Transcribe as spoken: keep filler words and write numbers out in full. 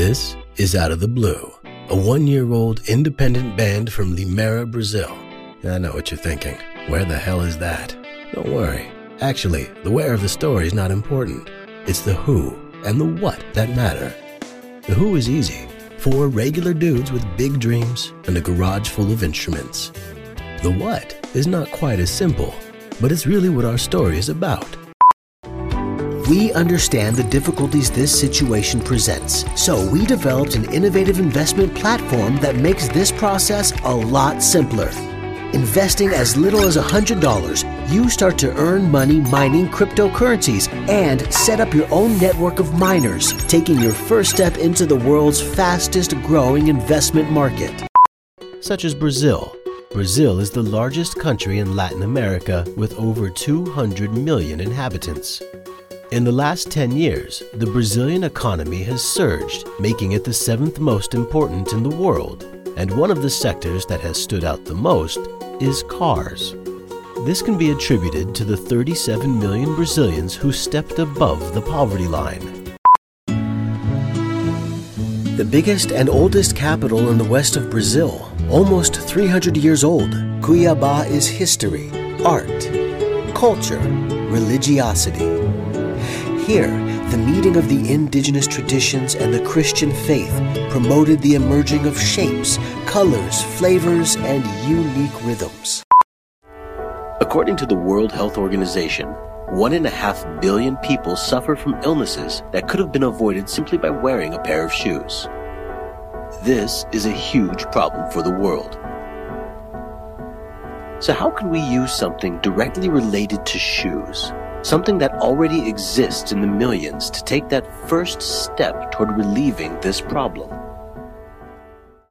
This is Out of the Blue, a one-year-old independent band from Limeira, Brazil. I know what you're thinking. Where the hell is that? Don't worry. Actually, the where of the story is not important. It's the who and the what that matter. The who is easy. Four regular dudes with big dreams and a garage full of instruments. The what is not quite as simple, but it's really what our story is about. We understand the difficulties this situation presents, so we developed an innovative investment platform that makes this process a lot simpler. Investing as little as one hundred dollars, you start to earn money mining cryptocurrencies and set up your own network of miners, taking your first step into the world's fastest growing investment market. Such as Brazil. Brazil is the largest country in Latin America with over two hundred million inhabitants. In the last ten years, the Brazilian economy has surged, making it the seventh most important in the world. And one of the sectors that has stood out the most is cars. This can be attributed to the thirty-seven million Brazilians who stepped above the poverty line. The biggest and oldest capital in the west of Brazil, almost three hundred years old, Cuiabá is history, art, culture, religiosity. Here, the meeting of the indigenous traditions and the Christian faith promoted the emerging of shapes, colors, flavors, and unique rhythms. According to the World Health Organization, one and a half billion people suffer from illnesses that could have been avoided simply by wearing a pair of shoes. This is a huge problem for the world. So how can we use something directly related to shoes? Something that already exists in the millions to take that first step toward relieving this problem.